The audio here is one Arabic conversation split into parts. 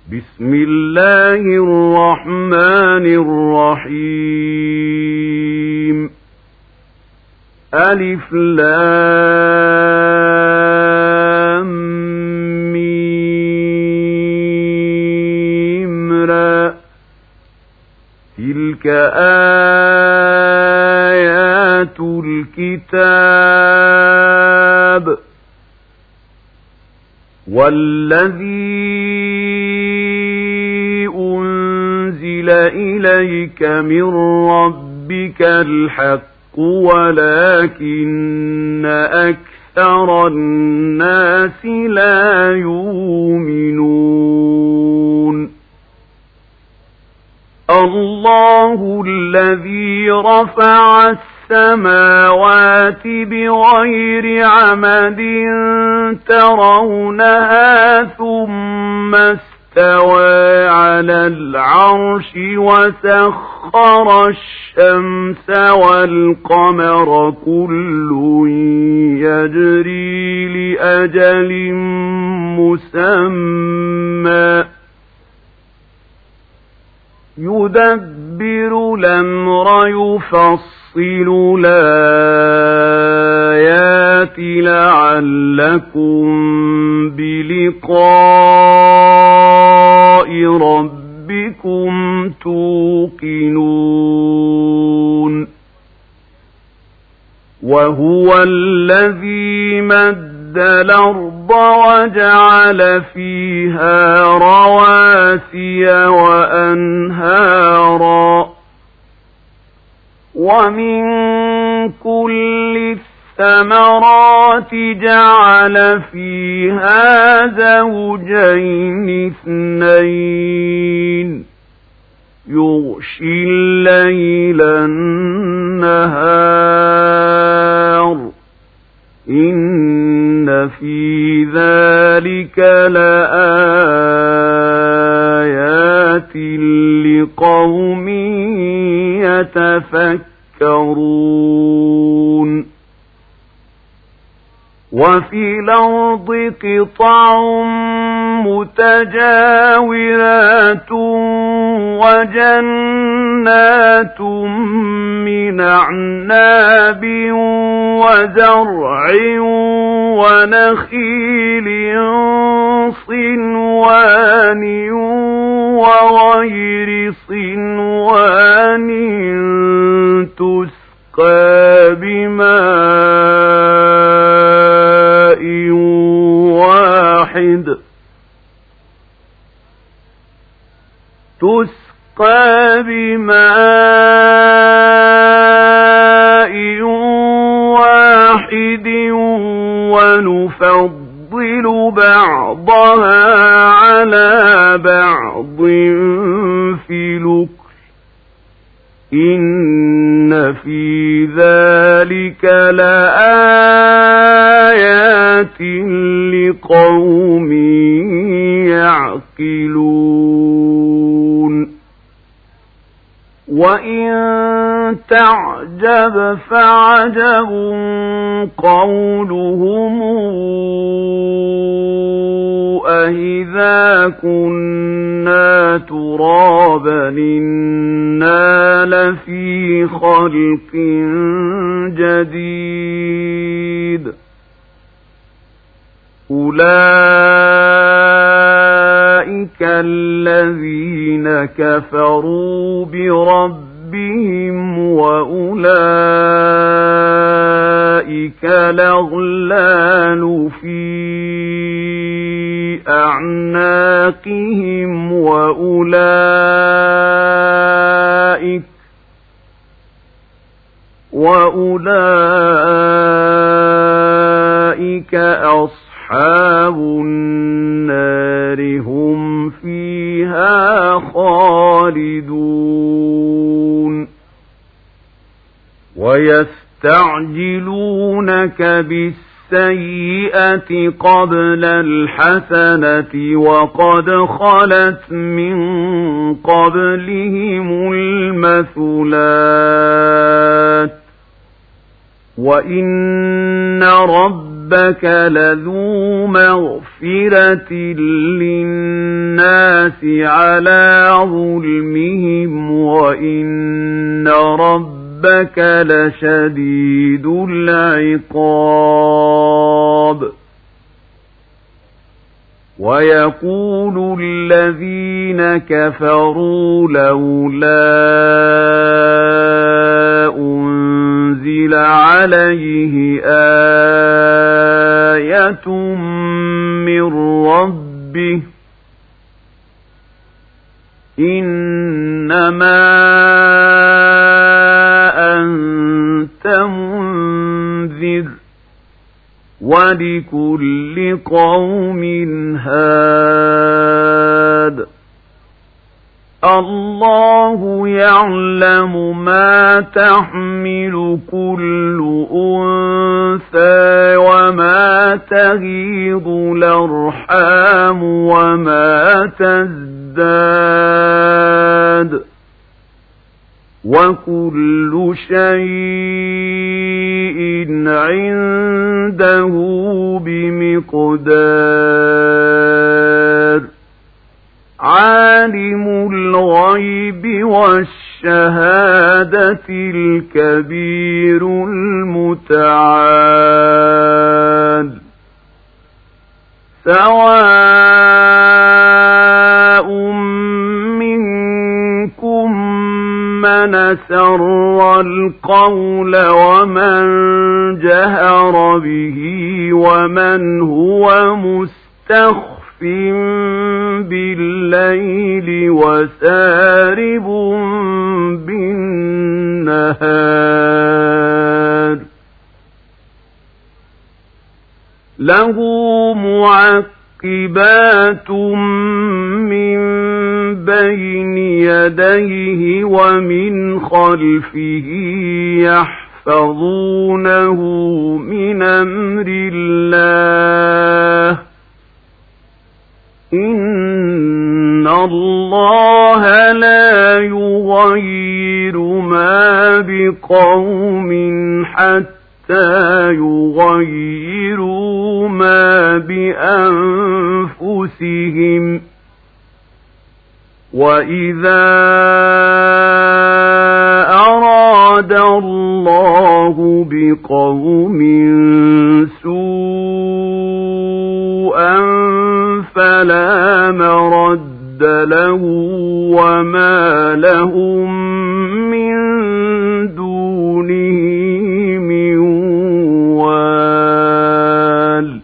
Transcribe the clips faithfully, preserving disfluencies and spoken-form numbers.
بسم الله الرحمن الرحيم. ألف لام ميم را. تلك آيات الكتاب. والذي أنزل إليك من ربك الحق ولكن أكثر الناس لا يؤمنون. الله الذي رفع السماوات بغير عمد ترونها ثم استوى على العرش وسخر الشمس والقمر كل يجري لأجل مسمى يدبر الأمر يفصل الآيات لعلكم بلقاء ربكم توقنون. وهو الذي مد الأرض وجعل فيها رواسي وأنهارا ومن كل الثمرات جعل فيها زوجين اثنين يغشي الليل النهار إن في ذلك لآيات لقوم يتفكرون. وفي الأرض قطع متجاورات وجنات من أعناب وزرع ونخيل صنوان وغير صنوان تسقى بماء واحد تسقى بماء واحد ونفضل بعضها على بعض في الأكل إن في ذلك لآيات لقوم يعقلون. وإن تعجب فعجب قولهم أإذا كنا ترابا إنا لفي خلق جديد. أولئك الذين كفروا بربهم وأولئك الأغلال في أعناقهم وأولئك وأولئك أصحاب النار هم فيها خالدون. ويستعجلونك بالسيئة قبل الحسنة وقد خلت من قبلهم المثلات وإن ربك لذو مغفرة للناس النَّاسِ عَلَى ظُلْمِهِمْ وَإِنَّ رَبَّكَ لَشَدِيدُ الْعِقَابِ وَيَقُولُ الَّذِينَ كَفَرُوا لَوْلَا أُنزِلَ عَلَيْهِ آيَةٌ مِّن رَّبِّهِ إِنَّمَا أَنتَ مُنذِرٌ وَلِكُلِّ قَوْمٍ هَادٍ اللَّهُ يَعْلَمُ مَا تَحْمِلُ كُلُّ أُنثَىٰ وَمَا تَغِيضُ الْأَرْحَامُ وَمَا تَزْدَادُ وَكُلُّ شَيْءٍ عِندَهُ بِمِقْدَارٍ عَالِمُ الْغَيْبِ وَالشَّهَادَةِ الْكَبِيرُ الْمُتَعَالِ سَوَاءٌ مِّنكُم مَّنْ أَسَرَّ الْقَوْلَ وَمَنْ جَهَرَ بِهِ وَمَنْ هُوَ مُسْتَخْفٍ بِاللَّيْلِ وَسَارِبٌ بِالنَّهَارِ لَهُ مُعَقِّبَاتٌ مِّن بَيْنِ يَدَيْهِ وَمِنْ خَلْفِهِ يَحْفَظُونَهُ مِنْ أَمْرِ اللَّهِ إِنَّ اللَّهَ لَا يُغَيِّرُ مَا بِقَوْمٍ حَتَّى يُغَيِّرُوا مَا بِأَنفُسِهِمْ وَإِذَا أَرَادَ اللَّهُ بِقَوْمٍ سُوءًا فَلَا مَرَدَّ لَهُ وَمَا لَهُم مِّن دُونِهِ مِن وَالٍ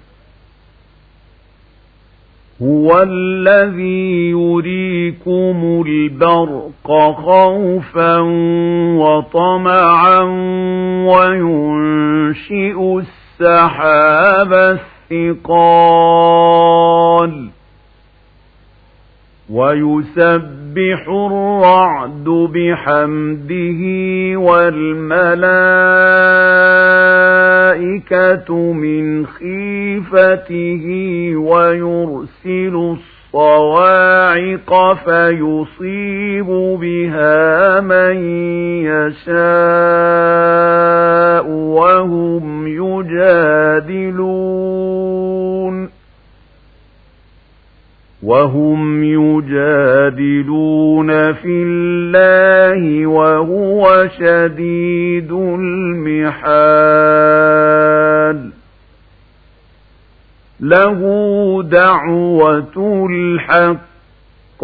هُوَ الَّذِي يُرِيكُمُ الْبَرْقَ خَوْفًا وَطَمَعًا وَيُنشِئُ السَّحَابَ الثِّقَالَ وَيُسَبِّحُ الرَّعْدُ بِحَمْدِهِ وَالْمَلَائِكَةُ مِنْ خِيفَتِهِ وَيُرْسِلُ الصَّوَاعِقَ فَيُصِيبُ بِهَا مَن يَشَاءُ وَهُمْ يُجَادِلُونَ وَهُمْ يُجَادِلُونَ فِي اللَّهِ وَهُوَ شَدِيدُ الْمِحَالِ لَهُ دَعْوَةُ الْحَقِّ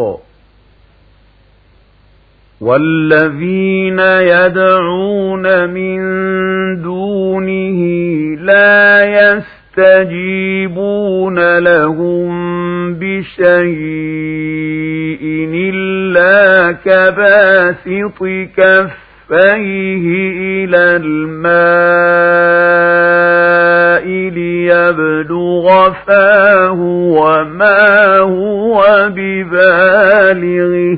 وَالَّذِينَ يَدْعُونَ مِن دُونِهِ لَا يَسْتَجِيبُونَ لَهُم بِشَيْءٍ إِلَّا كَبَاسِطِ كَفَّيْهِ إِلَى الْمَاءِ لِيَبْلُغَ فَاهُ وَمَا هُوَ بِبَالِغِهِ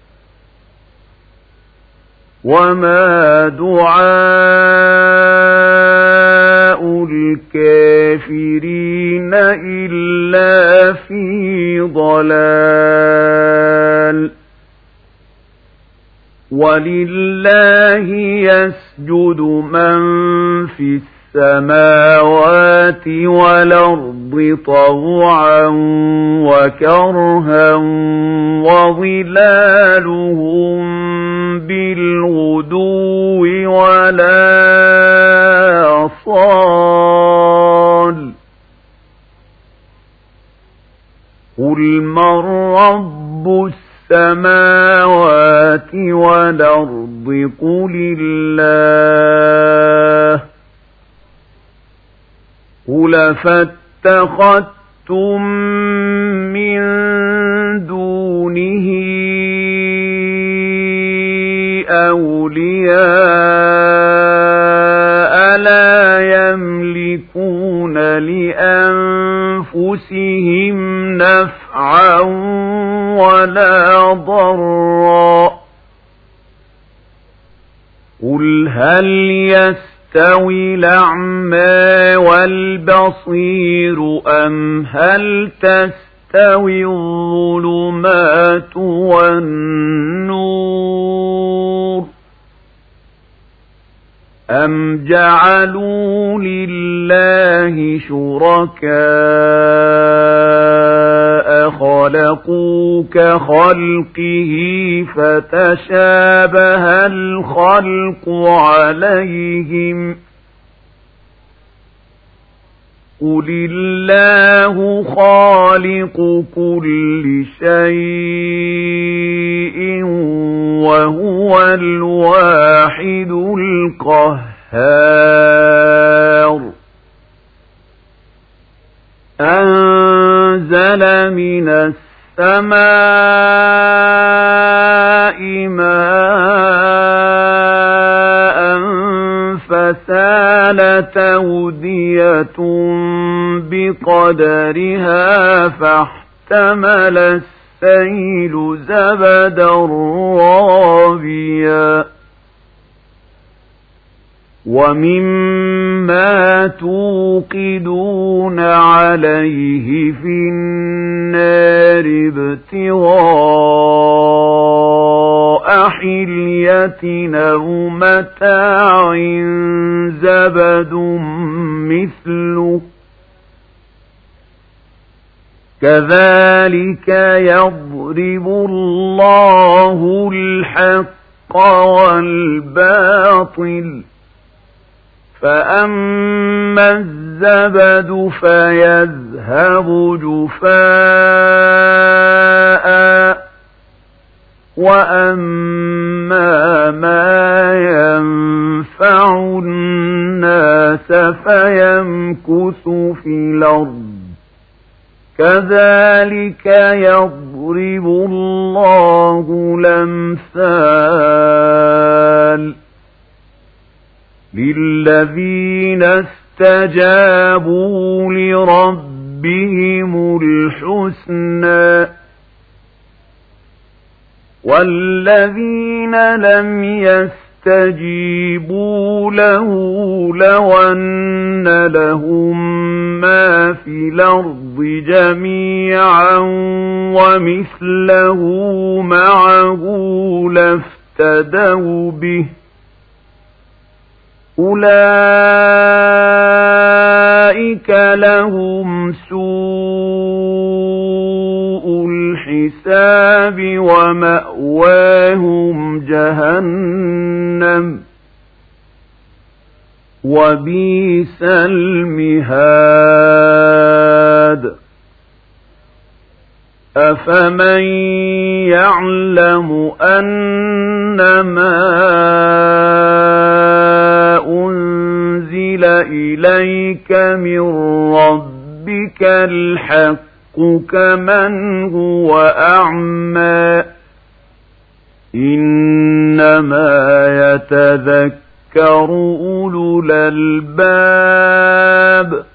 وَمَا دُعَاءُ الْكَافِرِينَ إِلَّا فِي ضَلَالٍ وَلِلَّهِ يَسْجُدُ مَن فِي السماوات والأرض طوعا وكرها وظلالهم بالغدو ولا صال قل من رب السماوات والأرض قل الله قل فاتخذتم من دونه أولياء لا يملكون لأنفسهم نفعا ولا ضرا قل هل يستوي الأعمى والبصير أم هل تستوي الظلمات والنور أم جعلوا لله شركاء خلقوا كخلقه فتشابه الخلق عليهم قل الله خالق كل شيء وهو الواحد القهار أنزل من السماء ماء فسالت أودية بقدرها فاحتمل السيل زبدا رابيا ومما توقدون عليه في النار ابتغاء حلية أو متاع زبد مثله كذلك يضرب الله الحق والباطل فأما الزبد فيذهب جفاء وأما ما ينفع الناس فيمكث في الأرض كذلك يضرب الله الأمثال للذين استجابوا لربهم الحسنى والذين لم يستجيبوا له لو أن لهم ما في الأرض جميعا ومثله معه لافتدوا به أولئك لهم سوء الحساب ومأواهم جهنم وبئس المهاد أفمن يعلم أنما أنزل إليك من ربك الحق كمن هو أعمى إنما يتذكر أولو الألباب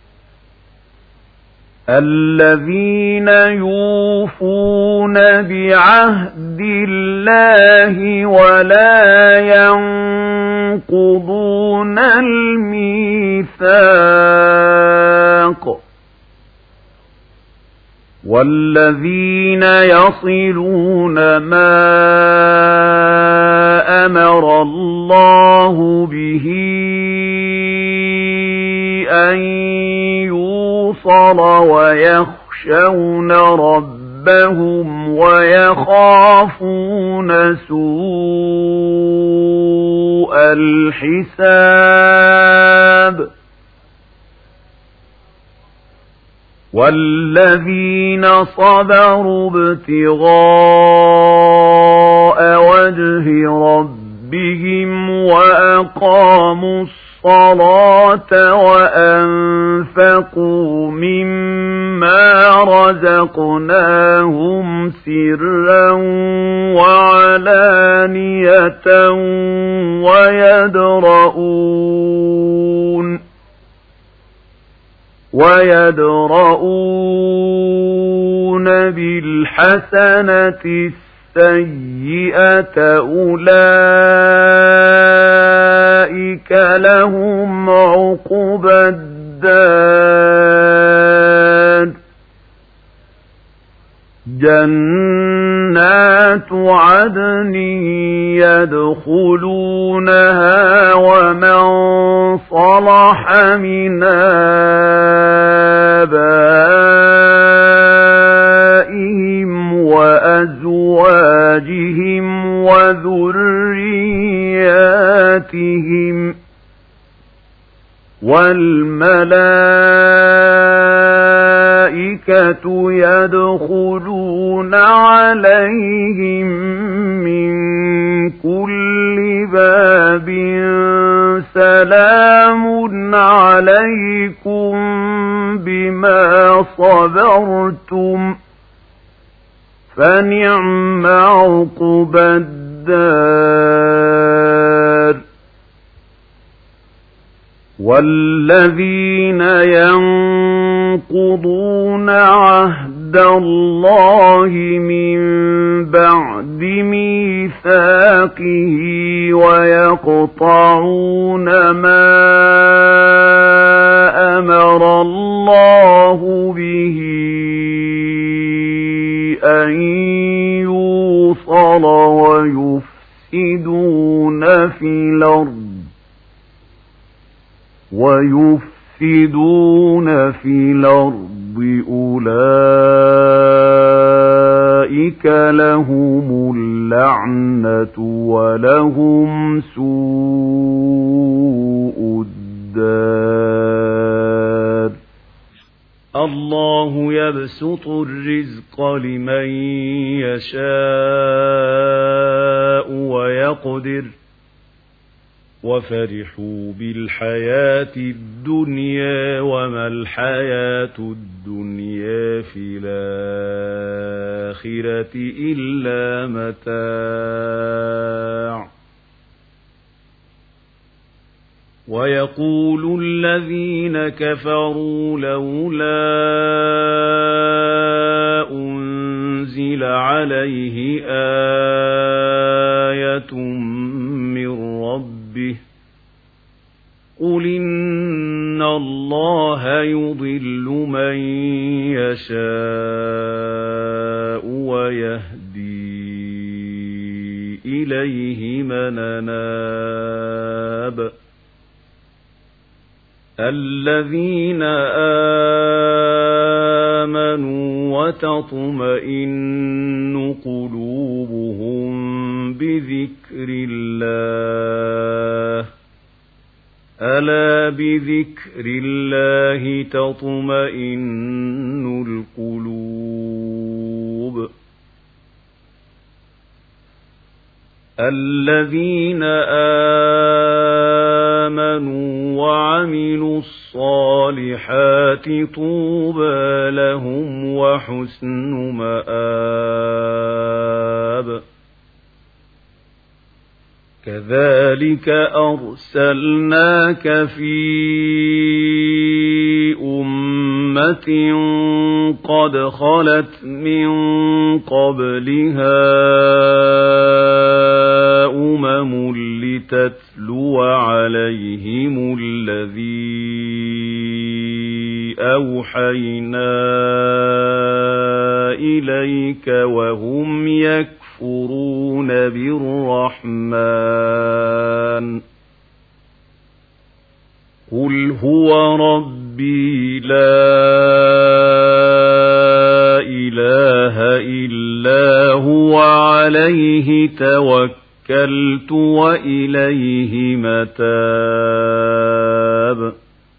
الذين يوفون بعهد الله ولا ينقضون الميثاق والذين يصلون ما أمر الله به أن يوصل ويخشون ربهم ويخافون سوء الحساب والذين صبروا ابتغاء وجه ربهم وأقاموا الصلاة وأنفقوا مما رزقناهم سرا وعلانية ويدرؤون ويدرؤون بالحسنة السيئة أولئك لهم عقبى الدار جنات عدن يدخلونها ومن صلح من آبائهم وأزواجهم وذرياتهم والملائكة يدخلون عليهم من كل باب سلام عليكم بما صبرتم فنعم عقبى الدار والذين ينقضون عهد الله من بعد ميثاقه ويقطعون ما أمر الله به أن يوصل ويفسدون في الأرض ويفسدون في الأرض أولئك لهم اللعنة ولهم سوء الدار الله يبسط الرزق لمن يشاء ويقدر وفرحوا بالحياة الدنيا وما الحياة الدنيا في الآخرة إلا متاع ويقول الذين كفروا لولا أنزل عليه آية من ربه قل إن الله يضل من يشاء ويهدي إليه من أناب الذين آمنوا وتطمئن قلوبهم بذكر الله ألا بذكر الله تطمئن القلوب الذين آمنوا وعملوا الصالحات طوبى لهم وحسن مآب كذلك أرسلناك في أمة قد خلت من قبلها أمم لتتلو عليهم الذي أوحينا إليك وهم يكفرون بالرحمن قل هو ربي لا إله إلا هو عليه توكلت وإليه متاب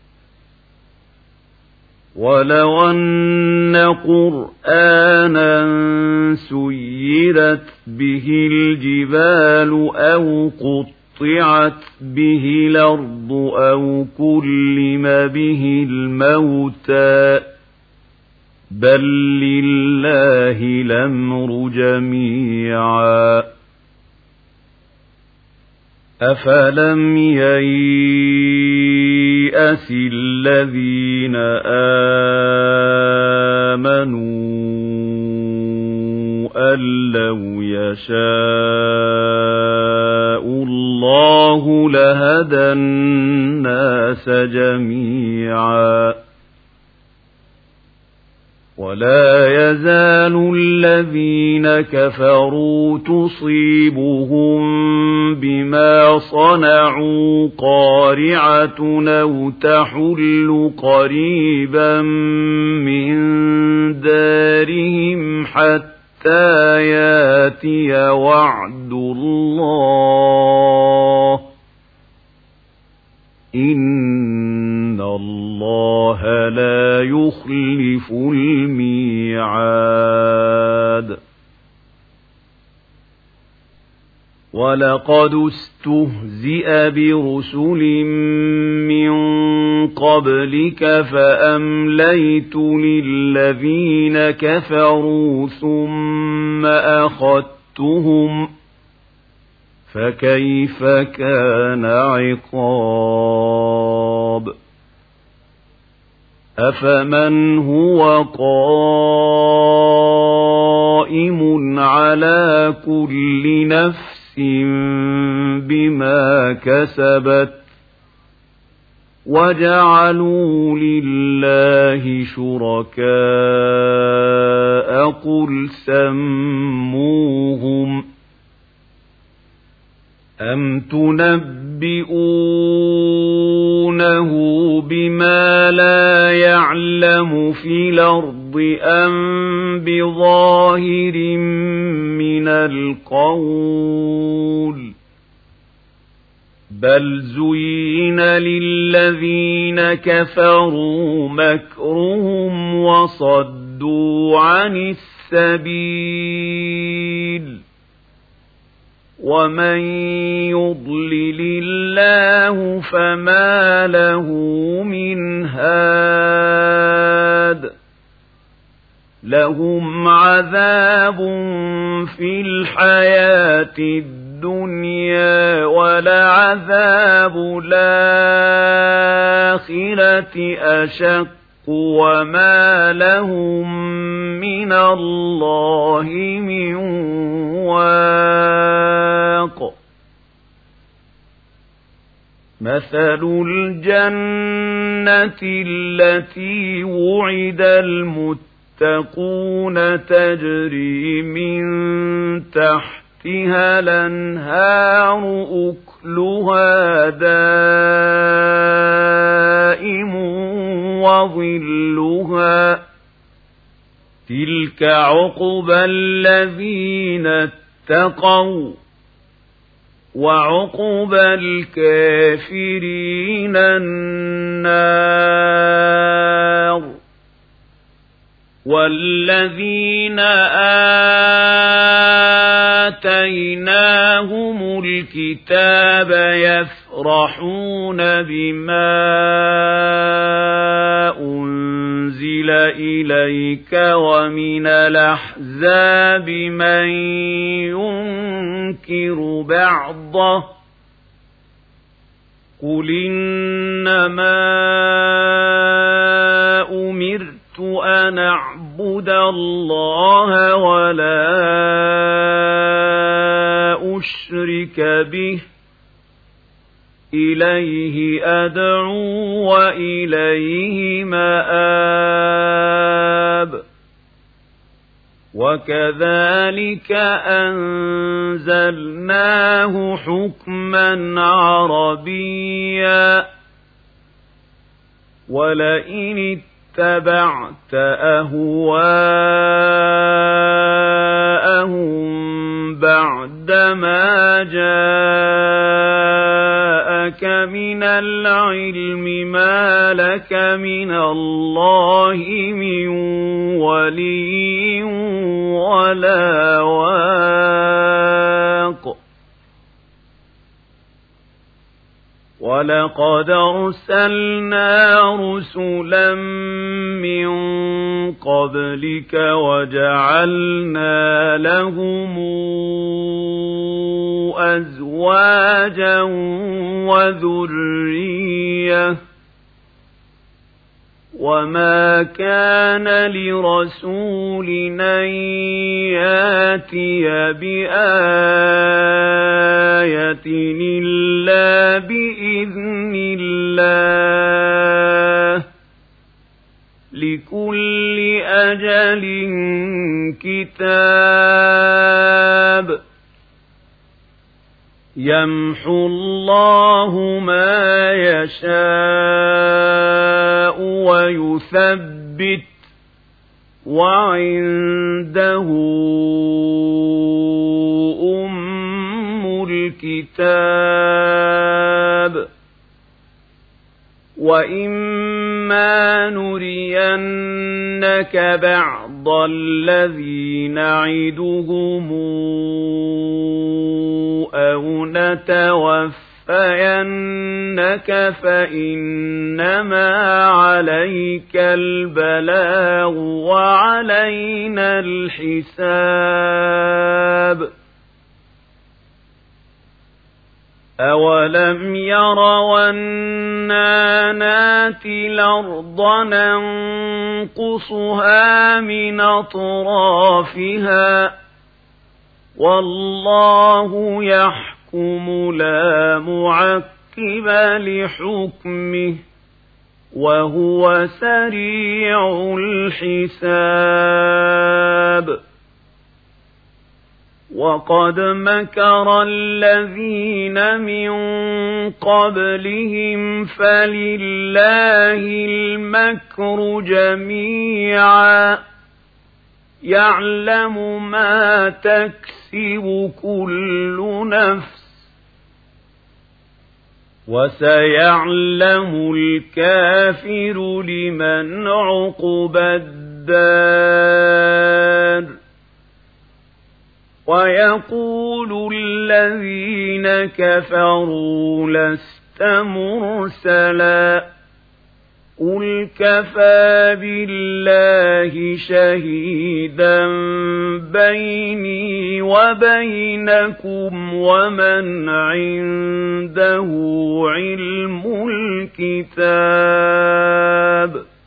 ولو أن قرآنا سيرت به الجبال أو قطعت به الأرض أو كلم به الموتى بل لله الأمر جميعا أفلم ييأس الذين آمنوا أن لو يشاء الله لهدى الناس جميعا ولا يزال الذين كفروا تصيبهم بما صنعوا قارعة أو تحل قريبا من دارهم حتى ياتي وعد الله إن الله لا يخلف الميعاد ولقد استهزئ برسل من قبلك فأمليت للذين كفروا ثم أخذتهم فكيف كان عقاب أفمن هو قائم على كل نفس بما كسبت وجعلوا لله شركاء قل سموهم أم تنبئونه بما لا يعلم في الأرض أم بظاهر من القول بل زين للذين كفروا مكرهم وصدوا عن السبيل ومن يضلل الله فما له من هاد لهم عذاب في الحياة الدنيا ولعذاب الآخرة أشق وما لهم من الله من واق مثل الجنة التي وعد المتقون تجري من تحتها الأنهار أكلها دائم وظلها تلك عقبى الذين اتقوا وعقبى الكافرين النار والذين آتيناهم الكتاب يفرحون بما أنزل إليك ومن الأحزاب من ينكر بعضه قل إنما أمرت أن أعبد الله ولا أشرك به إليه أدعو وإليه مآب وكذلك أنزلناه حكما عربيا ولئن اتبعت أهواءهم بعدما جاءك من العلم ما لك من الله من ولي ولا واق ولقد أرسلنا رسلا من قبلك وجعلنا لهم أزواجا وذرية وما كان لرسول أن يأتي بآية إلا بإذن الله لكل أجل كتاب يمحو الله ما يشاء ويثبت وعنده أم الكتاب وإما نرينك بعض الذي نعدهم أو نتوفينك فإنما عليك البلاغ وعلينا الحساب أولم يروا أنا ناتي الأرض ننقصها من أطرافها والله يحكم لا معقب لحكمه وهو سريع الحساب وقد مكر الذين من قبلهم فلله المكر جميعا يعلم ما تكسب كل نفس وسيعلم الكافر لمن عقبى الدار ويقول الذين كفروا لست مرسلا قل كفى بالله شهيدا بيني وبينكم ومن عنده علم الكتاب